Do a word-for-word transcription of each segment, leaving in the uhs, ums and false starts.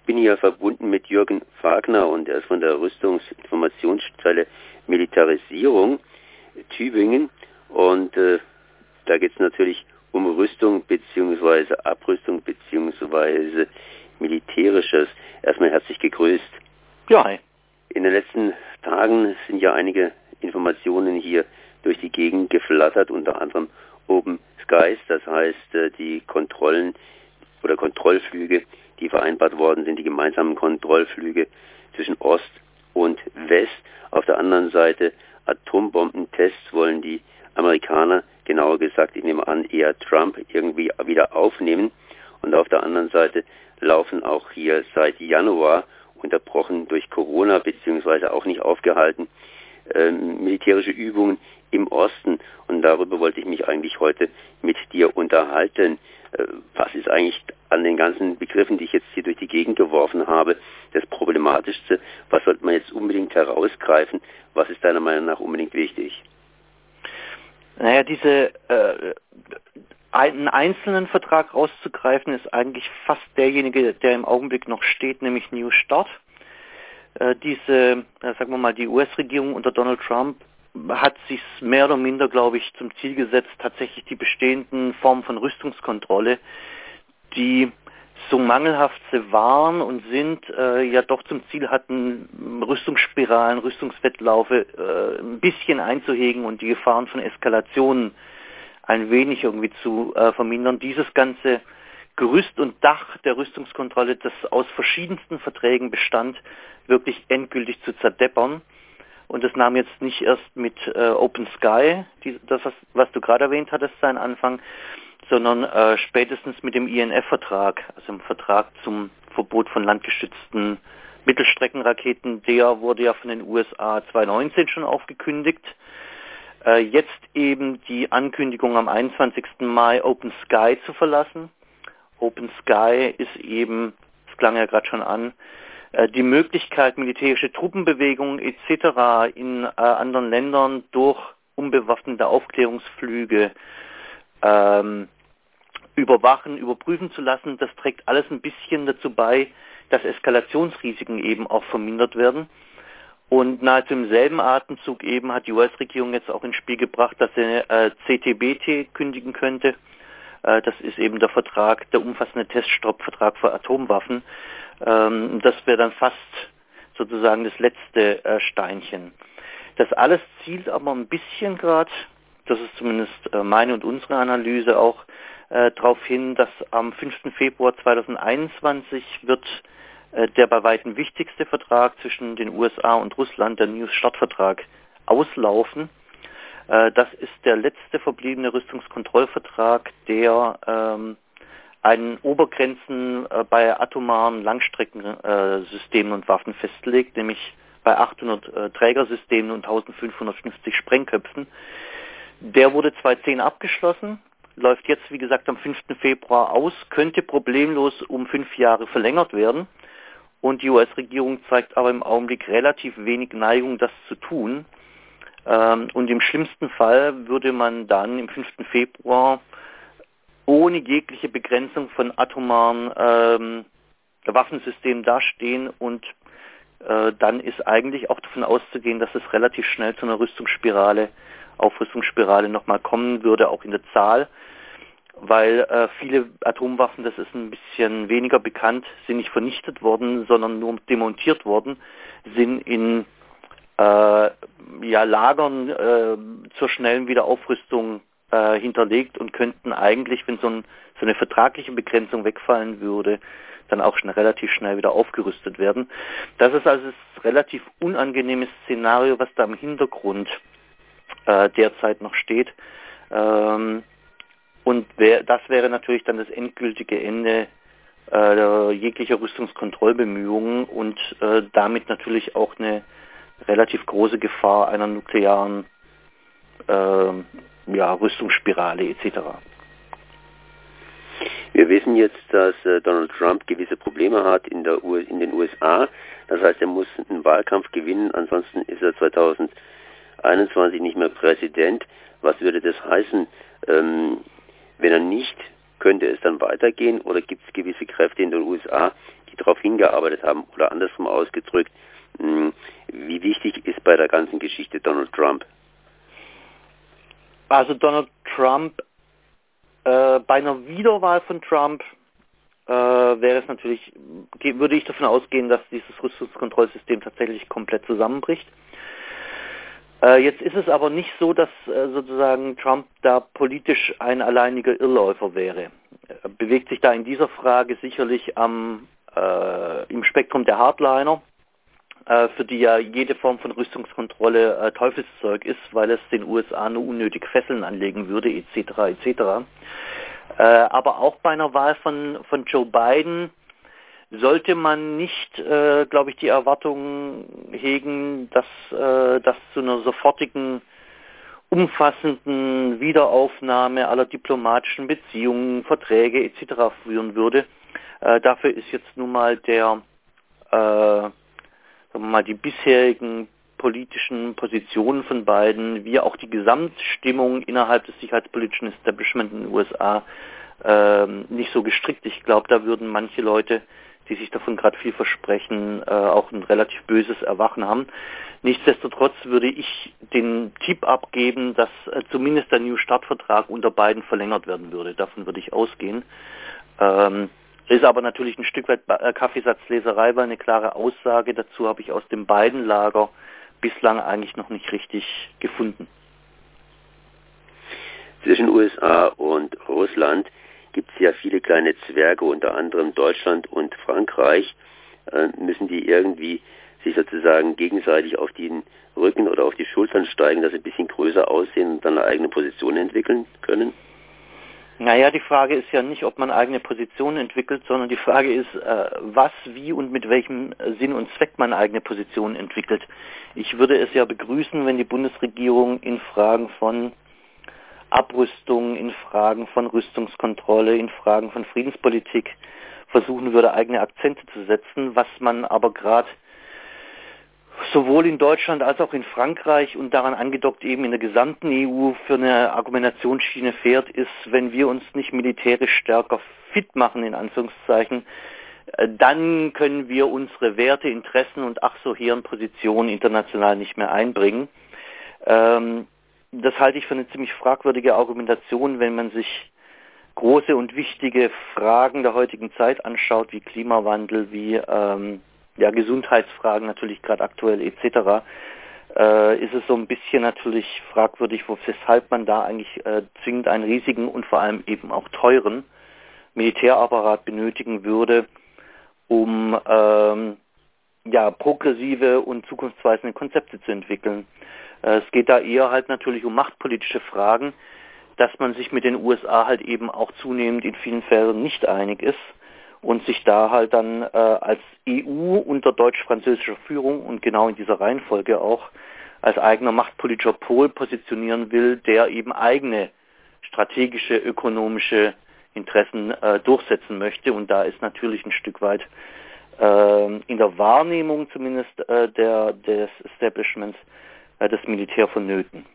bin hier verbunden mit Jürgen Wagner und er ist von der Rüstungsinformationsstelle Militarisierung Tübingen und äh, da geht es natürlich um Rüstung bzw. Abrüstung bzw. Militärisches. Erstmal herzlich gegrüßt. Ja, hi. In den letzten Tagen sind ja einige Informationen hier durch die Gegend geflattert, unter anderem Open Skies, das heißt äh, die Kontrollen oder Kontrollflüge, die vereinbart worden sind, die gemeinsamen Kontrollflüge zwischen Ost und West. Auf der anderen Seite Atombombentests wollen die Amerikaner, genauer gesagt, ich nehme an, eher Trump, irgendwie wieder aufnehmen. Und auf der anderen Seite laufen auch hier seit Januar, unterbrochen durch Corona, beziehungsweise auch nicht aufgehalten, äh, militärische Übungen im Osten. Und darüber wollte ich mich eigentlich heute mit dir unterhalten. Äh, was ist eigentlich an den ganzen Begriffen, die ich jetzt hier durch die Gegend geworfen habe, das Problematischste? Was sollte man jetzt unbedingt herausgreifen? Was ist deiner Meinung nach unbedingt wichtig? Naja, diese äh, einen einzelnen Vertrag rauszugreifen, ist eigentlich fast derjenige, der im Augenblick noch steht, nämlich New Start. Äh, diese, äh, sagen wir mal, die U S-Regierung unter Donald Trump hat sich mehr oder minder, glaube ich, zum Ziel gesetzt, tatsächlich die bestehenden Formen von Rüstungskontrolle, die so mangelhaft sie waren und sind, äh, ja doch zum Ziel hatten, Rüstungsspiralen, Rüstungswettlaufe äh, ein bisschen einzuhegen und die Gefahren von Eskalationen ein wenig irgendwie zu äh, vermindern. Dieses ganze Gerüst und Dach der Rüstungskontrolle, das aus verschiedensten Verträgen bestand, wirklich endgültig zu zerdeppern. Und das nahm jetzt nicht erst mit äh, Open Sky, die, das was, was du gerade erwähnt hattest, seinen Anfang, sondern äh, spätestens mit dem I N F-Vertrag, also dem Vertrag zum Verbot von landgestützten Mittelstreckenraketen. Der wurde ja von den U S A zweitausendneunzehn schon aufgekündigt. Äh, jetzt eben die Ankündigung am einundzwanzigsten Mai Open Sky zu verlassen. Open Sky ist eben, das klang ja gerade schon an, äh, die Möglichkeit, militärische Truppenbewegungen et cetera in äh, anderen Ländern durch unbewaffnete Aufklärungsflüge ähm, überwachen, überprüfen zu lassen. Das trägt alles ein bisschen dazu bei, dass Eskalationsrisiken eben auch vermindert werden. Und nahezu im selben Atemzug eben hat die U S-Regierung jetzt auch ins Spiel gebracht, dass sie äh, C T B T kündigen könnte. Äh, das ist eben der Vertrag, der umfassende Teststoppvertrag für Atomwaffen. Ähm, das wäre dann fast sozusagen das letzte äh, Steinchen. Das alles zielt aber ein bisschen gerade, das ist zumindest äh, meine und unsere Analyse auch, äh, darauf hin, dass am fünften Februar zweitausendeinundzwanzig wird äh, der bei weitem wichtigste Vertrag zwischen den U S A und Russland, der New Start-Vertrag, auslaufen. Äh, das ist der letzte verbliebene Rüstungskontrollvertrag, der ähm, einen Obergrenzen äh, bei atomaren Langstreckensystemen äh, und Waffen festlegt, nämlich bei achthundert äh, Trägersystemen und eintausendfünfhundertfünfzig Sprengköpfen. Der wurde zweitausendzehn abgeschlossen, läuft jetzt, wie gesagt, am fünften Februar aus, könnte problemlos um fünf Jahre verlängert werden. Und die U S-Regierung zeigt aber im Augenblick relativ wenig Neigung, das zu tun. Ähm, und im schlimmsten Fall würde man dann im fünften Februar ohne jegliche Begrenzung von atomaren ähm, Waffensystemen dastehen und äh, dann ist eigentlich auch davon auszugehen, dass es relativ schnell zu einer Rüstungsspirale, Aufrüstungsspirale nochmal kommen würde, auch in der Zahl, weil äh, viele Atomwaffen, das ist ein bisschen weniger bekannt, sind nicht vernichtet worden, sondern nur demontiert worden, sind in äh, ja, Lagern äh, zur schnellen Wiederaufrüstung äh, hinterlegt und könnten eigentlich, wenn so, ein, so eine vertragliche Begrenzung wegfallen würde, dann auch schon relativ schnell wieder aufgerüstet werden. Das ist also das relativ unangenehme Szenario, was da im Hintergrund äh, derzeit noch steht. Ähm, und wär, das wäre natürlich dann das endgültige Ende äh, jeglicher Rüstungskontrollbemühungen und äh, damit natürlich auch eine relativ große Gefahr einer nuklearen äh, ja, Rüstungsspirale et cetera. Wir wissen jetzt, dass äh, Donald Trump gewisse Probleme hat in, der U- in den U S A. Das heißt, er muss einen Wahlkampf gewinnen, ansonsten ist er zweitausendeinundzwanzig nicht mehr Präsident. Was würde das heißen, ähm, wenn er nicht, könnte es dann weitergehen oder gibt es gewisse Kräfte in den U S A, die darauf hingearbeitet haben, oder andersrum ausgedrückt, wie wichtig ist bei der ganzen Geschichte Donald Trump? Also Donald Trump, äh, bei einer Wiederwahl von Trump äh, wäre es natürlich, würde ich davon ausgehen, dass dieses Rüstungskontrollsystem tatsächlich komplett zusammenbricht. Äh, jetzt ist es aber nicht so, dass äh, sozusagen Trump da politisch ein alleiniger Irrläufer wäre. Er bewegt sich da in dieser Frage sicherlich am, äh, im Spektrum der Hardliner, äh, für die ja jede Form von Rüstungskontrolle äh, Teufelszeug ist, weil es den U S A nur unnötig Fesseln anlegen würde, et cetera et cetera. Äh, aber auch bei einer Wahl von, von Joe Biden sollte man nicht, äh, glaube ich, die Erwartung hegen, dass äh, das zu einer sofortigen, umfassenden Wiederaufnahme aller diplomatischen Beziehungen, Verträge et cetera führen würde. Äh, dafür ist jetzt nun mal der, äh, sagen wir mal, die bisherigen politischen Positionen von beiden, wie auch die Gesamtstimmung innerhalb des sicherheitspolitischen Establishment in den U S A äh, nicht so gestrickt. Ich glaube, da würden manche Leute, die sich davon gerade viel versprechen, äh, auch ein relativ böses Erwachen haben. Nichtsdestotrotz würde ich den Tipp abgeben, dass äh, zumindest der New Start-Vertrag unter beiden verlängert werden würde. Davon würde ich ausgehen. Ähm, ist aber natürlich ein Stück weit Kaffeesatzleserei, weil eine klare Aussage dazu habe ich aus dem beiden Lager bislang eigentlich noch nicht richtig gefunden. Zwischen U S A und Russland gibt es ja viele kleine Zwerge, unter anderem Deutschland und Frankreich. Äh, müssen die irgendwie sich sozusagen gegenseitig auf den Rücken oder auf die Schultern steigen, dass sie ein bisschen größer aussehen und dann eine eigene Position entwickeln können? Naja, die Frage ist ja nicht, ob man eigene Positionen entwickelt, sondern die Frage ist, äh, was, wie und mit welchem Sinn und Zweck man eigene Positionen entwickelt. Ich würde es ja begrüßen, wenn die Bundesregierung in Fragen von Abrüstung, in Fragen von Rüstungskontrolle, in Fragen von Friedenspolitik versuchen würde, eigene Akzente zu setzen. Was man aber gerade sowohl in Deutschland als auch in Frankreich und daran angedockt eben in der gesamten E U für eine Argumentationsschiene fährt, ist, wenn wir uns nicht militärisch stärker fit machen, in Anführungszeichen, dann können wir unsere Werte, Interessen und ach so hehren Positionen international nicht mehr einbringen. Ähm, das halte ich für eine ziemlich fragwürdige Argumentation, wenn man sich große und wichtige Fragen der heutigen Zeit anschaut, wie Klimawandel, wie ähm, ja, Gesundheitsfragen natürlich gerade aktuell et cetera, äh, ist es so ein bisschen natürlich fragwürdig, weshalb man da eigentlich äh, zwingend einen riesigen und vor allem eben auch teuren Militärapparat benötigen würde, um ähm, ja, progressive und zukunftsweisende Konzepte zu entwickeln. Äh, es geht da eher halt natürlich um machtpolitische Fragen, dass man sich mit den U S A halt eben auch zunehmend in vielen Fällen nicht einig ist und sich da halt dann äh, als E U unter deutsch-französischer Führung und genau in dieser Reihenfolge auch als eigener machtpolitischer Pol positionieren will, der eben eigene strategische, ökonomische Interessen äh, durchsetzen möchte. Und da ist natürlich ein Stück weit äh, in der Wahrnehmung zumindest äh, der, des Establishments äh, das Militär vonnöten.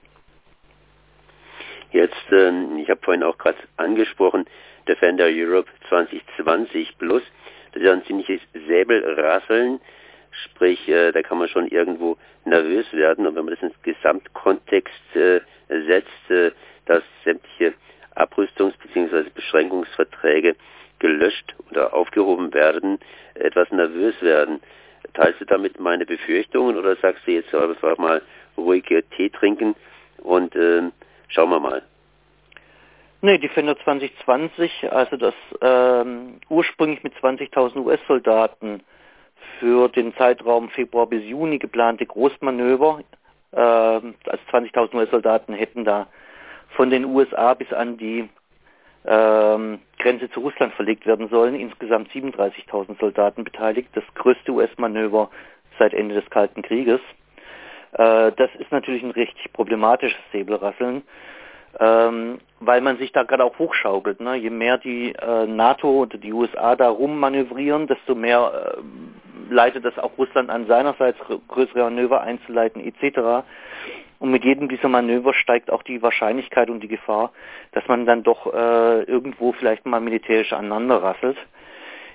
Jetzt, äh, ich habe vorhin auch gerade angesprochen, Defender Europe zwanzig zwanzig plus, das ist ja ein ziemliches Säbelrasseln, sprich, äh, da kann man schon irgendwo nervös werden. Und wenn man das ins Gesamtkontext äh, setzt, äh, dass sämtliche Abrüstungs- bzw. Beschränkungsverträge gelöscht oder aufgehoben werden, etwas nervös werden. Teilst du damit meine Befürchtungen oder sagst du jetzt einfach mal ruhig Tee trinken und äh, schauen wir mal? Nee, Defender zwanzig zwanzig, also das ähm, ursprünglich mit zwanzigtausend U S-Soldaten für den Zeitraum Februar bis Juni geplante Großmanöver, äh, also zwanzigtausend U S-Soldaten hätten da von den U S A bis an die ähm, Grenze zu Russland verlegt werden sollen, insgesamt siebenunddreißigtausend Soldaten beteiligt, das größte U S-Manöver seit Ende des Kalten Krieges. Äh, das ist natürlich ein richtig problematisches Säbelrasseln, ähm, weil man sich da gerade auch hochschaukelt. Ne? Je mehr die äh, NATO oder die U S A da rummanövrieren, desto mehr äh, leitet das auch Russland an, seinerseits größere Manöver einzuleiten et cetera. Und mit jedem dieser Manöver steigt auch die Wahrscheinlichkeit und die Gefahr, dass man dann doch äh, irgendwo vielleicht mal militärisch aneinander rasselt.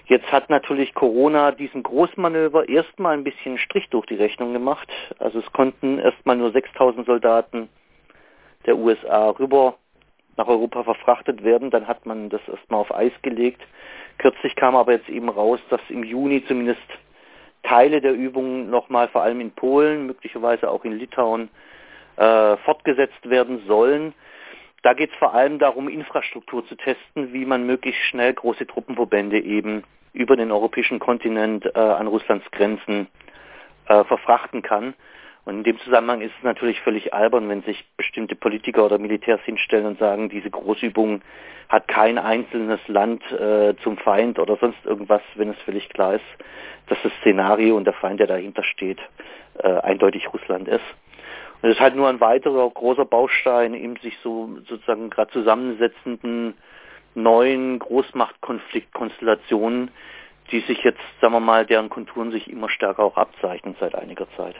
Jetzt hat natürlich Corona diesem Großmanöver erstmal ein bisschen Strich durch die Rechnung gemacht. Also es konnten erstmal nur sechstausend Soldaten der U S A rüber nach Europa verfrachtet werden. Dann hat man das erstmal auf Eis gelegt. Kürzlich kam aber jetzt eben raus, dass im Juni zumindest Teile der Übungen nochmal, vor allem in Polen, möglicherweise auch in Litauen, äh, fortgesetzt werden sollen. Da geht es vor allem darum, Infrastruktur zu testen, wie man möglichst schnell große Truppenverbände eben über den europäischen Kontinent äh, an Russlands Grenzen äh, verfrachten kann. Und in dem Zusammenhang ist es natürlich völlig albern, wenn sich bestimmte Politiker oder Militärs hinstellen und sagen, diese Großübung hat kein einzelnes Land äh, zum Feind oder sonst irgendwas, wenn es völlig klar ist, dass das Szenario und der Feind, der dahinter steht, äh, eindeutig Russland ist. Und es ist halt nur ein weiterer großer Baustein in sich so sozusagen gerade zusammensetzenden neuen Großmachtkonfliktkonstellationen, die sich jetzt, sagen wir mal, deren Konturen sich immer stärker auch abzeichnen seit einiger Zeit.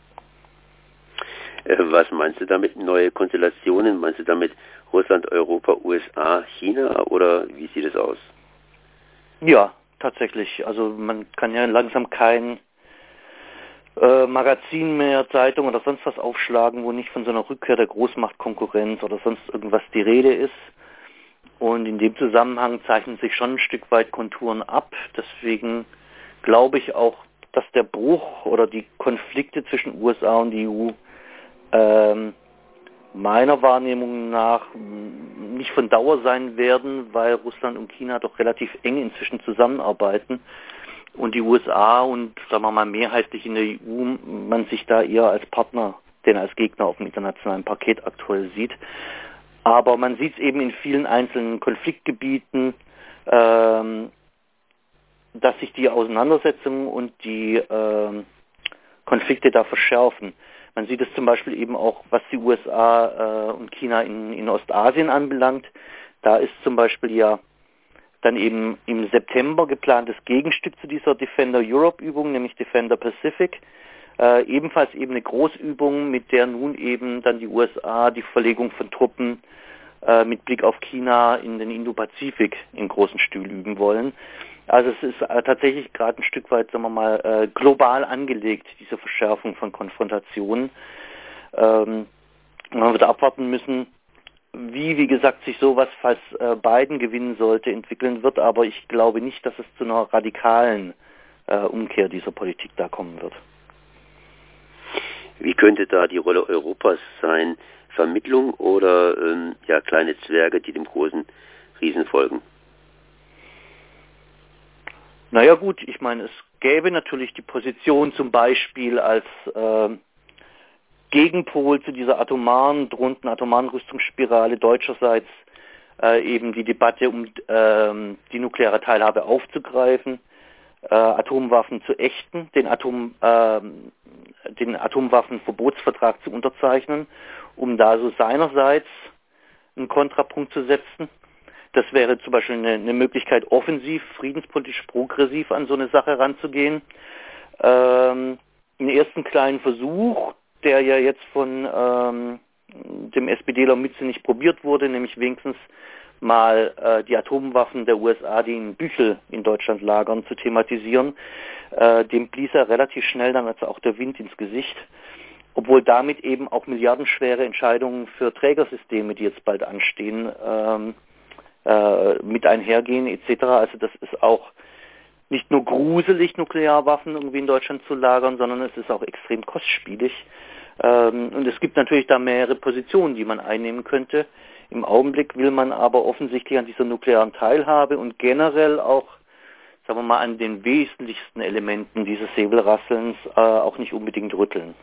Was meinst du damit, neue Konstellationen? Meinst du damit Russland, Europa, U S A, China oder wie sieht es aus? Ja, tatsächlich. Also man kann ja langsam kein äh, Magazin mehr, Zeitung oder sonst was aufschlagen, wo nicht von so einer Rückkehr der Großmachtkonkurrenz oder sonst irgendwas die Rede ist. Und in dem Zusammenhang zeichnen sich schon ein Stück weit Konturen ab. Deswegen glaube ich auch, dass der Bruch oder die Konflikte zwischen U S A und E U ähm, meiner Wahrnehmung nach nicht von Dauer sein werden, weil Russland und China doch relativ eng inzwischen zusammenarbeiten und die U S A und, sagen wir mal, mehrheitlich in der E U man sich da eher als Partner, denn als Gegner auf dem internationalen Parkett aktuell sieht. Aber man sieht es eben in vielen einzelnen Konfliktgebieten, ähm, dass sich die Auseinandersetzungen und die ähm, Konflikte da verschärfen. Man sieht es zum Beispiel eben auch, was die U S A äh, und China in, in Ostasien anbelangt. Da ist zum Beispiel ja dann eben im September geplantes Gegenstück zu dieser Defender Europe Übung, nämlich Defender Pacific. Äh, ebenfalls eben eine Großübung, mit der nun eben dann die U S A die Verlegung von Truppen äh, mit Blick auf China in den Indo-Pazifik in großen Stil üben wollen. Also es ist äh, tatsächlich gerade ein Stück weit, sagen wir mal, äh, global angelegt, diese Verschärfung von Konfrontationen. Ähm, man wird abwarten müssen, wie, wie gesagt, sich sowas, falls äh, Biden gewinnen sollte, entwickeln wird. Aber ich glaube nicht, dass es zu einer radikalen äh, Umkehr dieser Politik da kommen wird. Wie könnte da die Rolle Europas sein? Vermittlung oder ähm, ja, kleine Zwerge, die dem großen Riesen folgen? Naja gut, ich meine, es gäbe natürlich die Position zum Beispiel als äh, Gegenpol zu dieser atomaren, drohenden atomaren Rüstungsspirale deutscherseits äh, eben die Debatte um äh, die nukleare Teilhabe aufzugreifen, äh, Atomwaffen zu ächten, den, Atom, äh, den Atomwaffenverbotsvertrag zu unterzeichnen, um da so seinerseits einen Kontrapunkt zu setzen. Das wäre zum Beispiel eine, eine Möglichkeit, offensiv, friedenspolitisch progressiv an so eine Sache ranzugehen. Ähm, einen ersten kleinen Versuch, der ja jetzt von ähm, dem SPDler Mütze nicht probiert wurde, nämlich wenigstens mal äh, die Atomwaffen der U S A, die in Büchel in Deutschland lagern, zu thematisieren. Äh, dem blies er relativ schnell dann also auch der Wind ins Gesicht, obwohl damit eben auch milliardenschwere Entscheidungen für Trägersysteme, die jetzt bald anstehen, ähm, mit einhergehen et cetera. Also das ist auch nicht nur gruselig, Nuklearwaffen irgendwie in Deutschland zu lagern, sondern es ist auch extrem kostspielig. Und es gibt natürlich da mehrere Positionen, die man einnehmen könnte. Im Augenblick will man aber offensichtlich an dieser nuklearen Teilhabe und generell auch, sagen wir mal, an den wesentlichsten Elementen dieses Säbelrasselns äh, auch nicht unbedingt rütteln.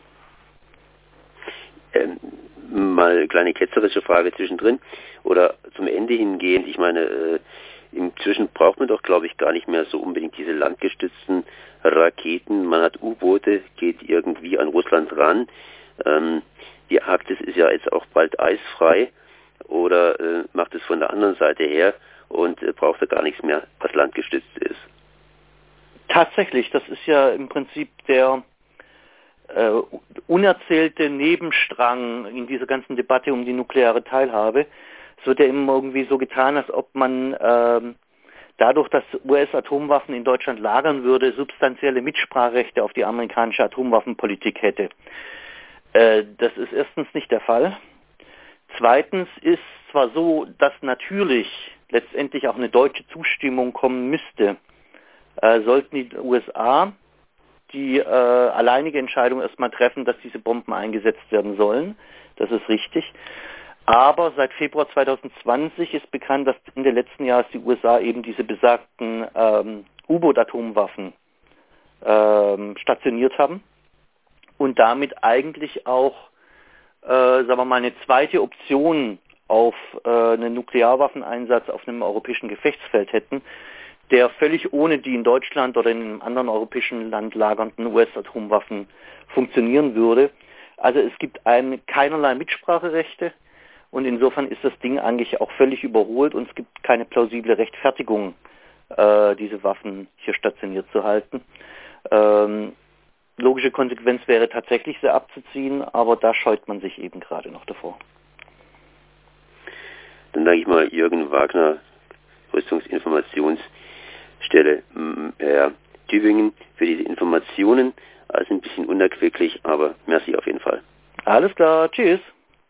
Ähm, mal eine kleine ketzerische Frage zwischendrin oder zum Ende hingehend. Ich meine, äh, inzwischen braucht man doch, glaube ich, gar nicht mehr so unbedingt diese landgestützten Raketen. Man hat U-Boote, geht irgendwie an Russland ran. Ähm, die Arktis ist ja jetzt auch bald eisfrei oder äh, macht es von der anderen Seite her und äh, braucht da gar nichts mehr, was landgestützt ist. Tatsächlich, das ist ja im Prinzip der Uh, unerzählte Nebenstrang in dieser ganzen Debatte um die nukleare Teilhabe. Es wird ja immer irgendwie so getan, als ob man ähm, dadurch, dass U S-Atomwaffen in Deutschland lagern würde, substanzielle Mitspracherechte auf die amerikanische Atomwaffenpolitik hätte. Äh, das ist erstens nicht der Fall. Zweitens ist zwar so, dass natürlich letztendlich auch eine deutsche Zustimmung kommen müsste, äh, sollten die U S A die äh, alleinige Entscheidung erstmal treffen, dass diese Bomben eingesetzt werden sollen. Das ist richtig. Aber seit Februar zweitausendzwanzig ist bekannt, dass Ende letzten Jahres die U S A eben diese besagten ähm, U-Boot-Atomwaffen ähm, stationiert haben und damit eigentlich auch, äh, sagen wir mal, eine zweite Option auf äh, einen Nuklearwaffeneinsatz auf einem europäischen Gefechtsfeld hätten, der völlig ohne die in Deutschland oder in einem anderen europäischen Land lagernden U S-Atomwaffen funktionieren würde. Also es gibt ein, keinerlei Mitspracherechte und insofern ist das Ding eigentlich auch völlig überholt und es gibt keine plausible Rechtfertigung, äh, diese Waffen hier stationiert zu halten. Ähm, logische Konsequenz wäre tatsächlich, sie abzuziehen, aber da scheut man sich eben gerade noch davor. Dann danke ich mal Jürgen Wagner, Rüstungsinformationsstelle Herr Tübingen, für diese Informationen. Also ein bisschen unerquicklich, aber merci auf jeden Fall. Alles klar, tschüss.